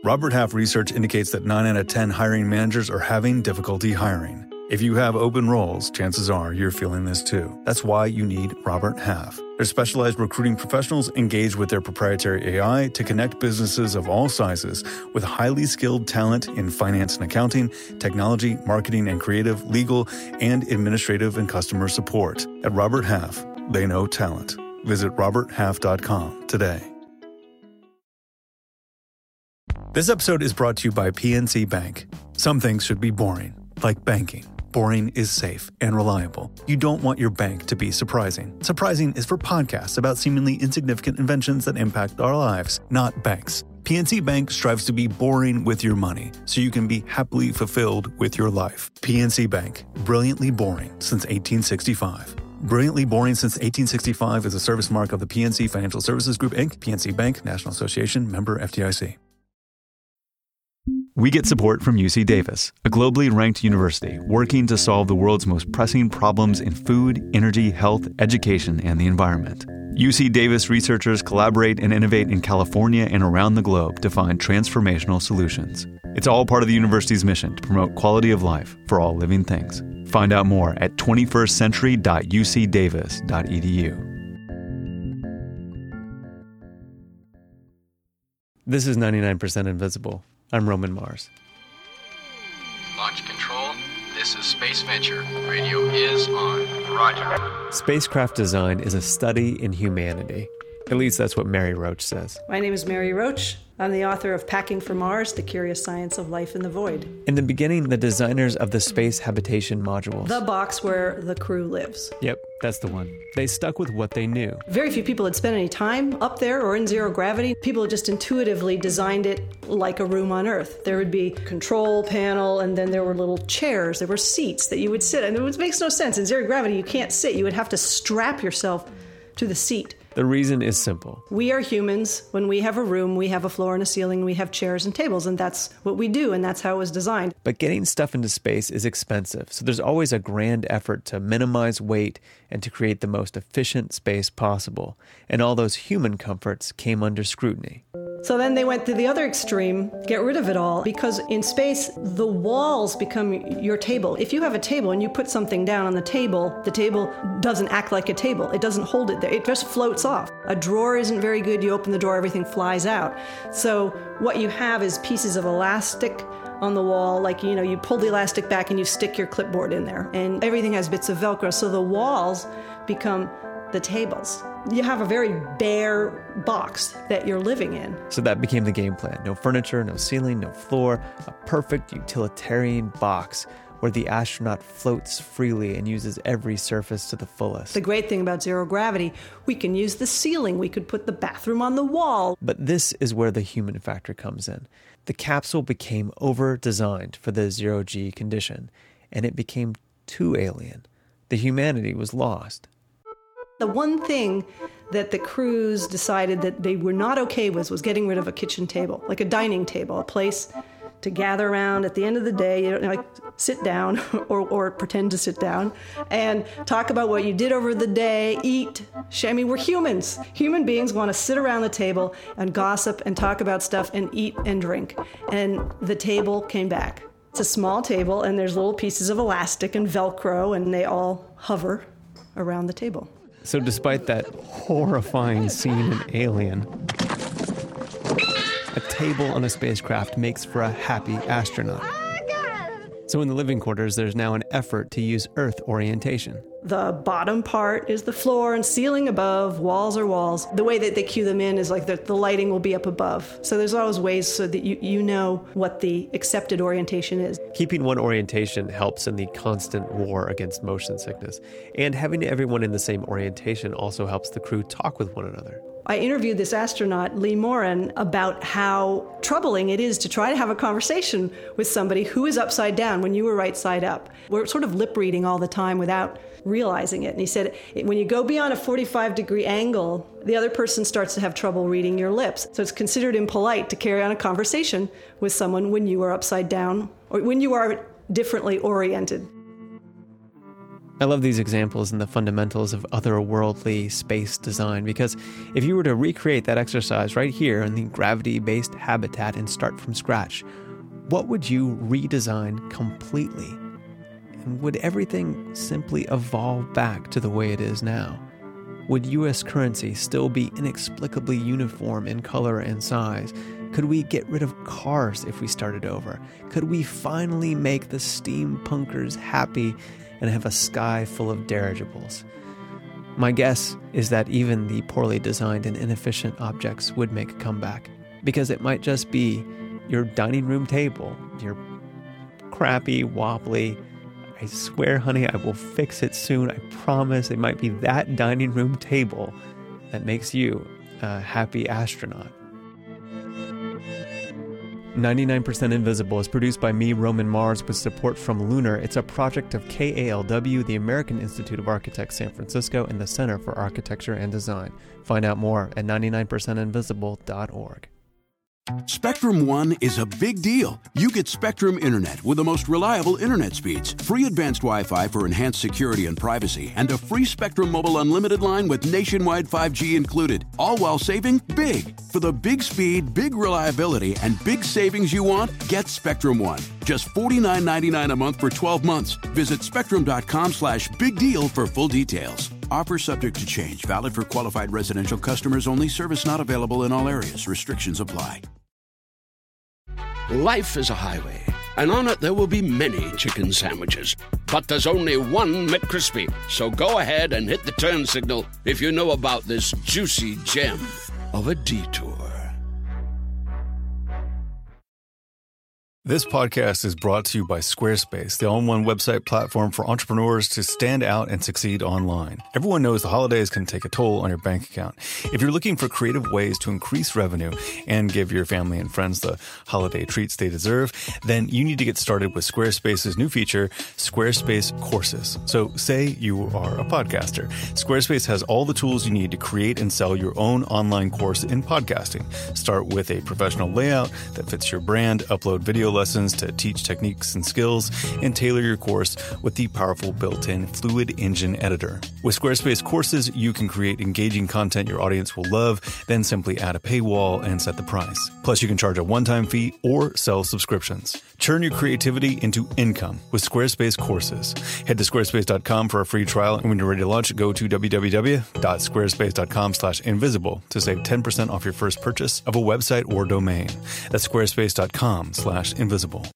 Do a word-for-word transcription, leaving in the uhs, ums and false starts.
Robert Half research indicates that nine out of ten hiring managers are having difficulty hiring. If you have open roles, chances are you're feeling this too. That's why you need Robert Half. Their specialized recruiting professionals engage with their proprietary A I to connect businesses of all sizes with highly skilled talent in finance and accounting, technology, marketing and creative, legal, and administrative and customer support. At Robert Half, they know talent. Visit robert half dot com today. This episode is brought to you by P N C Bank. Some things should be boring, like banking. Boring is safe and reliable. You don't want your bank to be surprising. Surprising is for podcasts about seemingly insignificant inventions that impact our lives, not banks. P N C Bank strives to be boring with your money, so you can be happily fulfilled with your life. P N C Bank, brilliantly boring since eighteen sixty-five. Brilliantly boring since eighteen sixty-five is a service mark of the P N C Financial Services Group, Incorporated. P N C Bank, National Association, member F D I C. We get support from U C Davis, a globally ranked university working to solve the world's most pressing problems in food, energy, health, education, and the environment. U C Davis researchers collaborate and innovate in California and around the globe to find transformational solutions. It's all part of the university's mission to promote quality of life for all living things. Find out more at twenty-first century dot u c davis dot e d u. This is ninety-nine percent Invisible. I'm Roman Mars. Launch control, this is Space Venture. Radio is on. Roger. Spacecraft design is a study in humanity. At least that's what Mary Roach says. My name is Mary Roach. I'm the author of Packing for Mars, The Curious Science of Life in the Void. In the beginning, the designers of the Space Habitation Modules. The box where the crew lives. Yep, that's the one. They stuck with what they knew. Very few people had spent any time up there or in zero gravity. People just intuitively designed it like a room on Earth. There would be a control panel, and then there were little chairs. There were seats that you would sit in. It makes no sense. In zero gravity, you can't sit. You would have to strap yourself to the seat. The reason is simple. We are humans. When we have a room, we have a floor and a ceiling, we have chairs and tables, and that's what we do, and that's how it was designed. But getting stuff into space is expensive, so there's always a grand effort to minimize weight and to create the most efficient space possible. And all those human comforts came under scrutiny. So then they went to the other extreme, get rid of it all, because in space, the walls become your table. If you have a table and you put something down on the table, the table doesn't act like a table. It doesn't hold it there. It just floats off. A drawer isn't very good. You open the drawer, everything flies out. So what you have is pieces of elastic on the wall, like, you know, you pull the elastic back and you stick your clipboard in there. And everything has bits of Velcro. So the walls become the tables. You have a very bare box that you're living in. So that became the game plan. No furniture, no ceiling, no floor. A perfect utilitarian box where the astronaut floats freely and uses every surface to the fullest. The great thing about zero gravity, we can use the ceiling. We could put the bathroom on the wall. But this is where the human factor comes in. The capsule became over-designed for the zero-G condition, and it became too alien. The humanity was lost. The one thing that the crews decided that they were not okay with was getting rid of a kitchen table, like a dining table, a place to gather around at the end of the day, you know, like sit down or, or pretend to sit down and talk about what you did over the day, eat. I mean, we're humans. Human beings want to sit around the table and gossip and talk about stuff and eat and drink. And the table came back. It's a small table, and there's little pieces of elastic and Velcro, and they all hover around the table. So despite that horrifying scene in Alien, a table on a spacecraft makes for a happy astronaut. So in the living quarters, there's now an effort to use Earth orientation. The bottom part is the floor and ceiling above, walls are walls. The way that they cue them in is like the, the lighting will be up above. So there's always ways so that you, you know what the accepted orientation is. Keeping one orientation helps in the constant war against motion sickness. And having everyone in the same orientation also helps the crew talk with one another. I interviewed this astronaut, Lee Morin, about how troubling it is to try to have a conversation with somebody who is upside down when you were right side up. We're sort of lip reading all the time without realizing it. And he said, when you go beyond a forty-five degree angle, the other person starts to have trouble reading your lips. So it's considered impolite to carry on a conversation with someone when you are upside down or when you are differently oriented. I love these examples and the fundamentals of otherworldly space design, because if you were to recreate that exercise right here in the gravity-based habitat and start from scratch, what would you redesign completely? And would everything simply evolve back to the way it is now? Would U S currency still be inexplicably uniform in color and size? Could we get rid of cars if we started over? Could we finally make the steampunkers happy and have a sky full of dirigibles? My guess is that even the poorly designed and inefficient objects would make a comeback, because it might just be your dining room table, your crappy, wobbly, I swear, honey, I will fix it soon, I promise. It might be that dining room table that makes you a happy astronaut. ninety-nine percent Invisible is produced by me, Roman Mars, with support from Lunar. It's a project of K A L W, the American Institute of Architects San Francisco, and the Center for Architecture and Design. Find out more at ninety-nine percent invisible dot org. Spectrum One is a big deal. You get Spectrum Internet with the most reliable internet speeds, free advanced Wi-Fi for enhanced security and privacy, and a free Spectrum Mobile Unlimited line with nationwide five G included, all while saving big. For the big speed, big reliability, and big savings you want, get Spectrum One. Just forty-nine ninety-nine a month for twelve months. Visit spectrum.com slash big deal for full details. Offer subject to change. Valid for qualified residential customers only. Service not available in all areas. Restrictions apply. Life is a highway, and on it there will be many chicken sandwiches. But there's only one McCrispy. So go ahead and hit the turn signal if you know about this juicy gem of a detour. This podcast is brought to you by Squarespace, the all-in-one website platform for entrepreneurs to stand out and succeed online. Everyone knows the holidays can take a toll on your bank account. If you're looking for creative ways to increase revenue and give your family and friends the holiday treats they deserve, then you need to get started with Squarespace's new feature, Squarespace Courses. So say you are a podcaster. Squarespace has all the tools you need to create and sell your own online course in podcasting. Start with a professional layout that fits your brand, upload video lessons to teach techniques and skills, and tailor your course with the powerful built-in Fluid Engine editor. With Squarespace Courses, you can create engaging content your audience will love, then simply add a paywall and set the price. Plus, you can charge a one-time fee or sell subscriptions. Turn your creativity into income with Squarespace Courses. Head to squarespace dot com for a free trial, and when you're ready to launch, go to w w w dot squarespace dot com slash invisible to save ten percent off your first purchase of a website or domain. That's squarespace dot com slash invisible.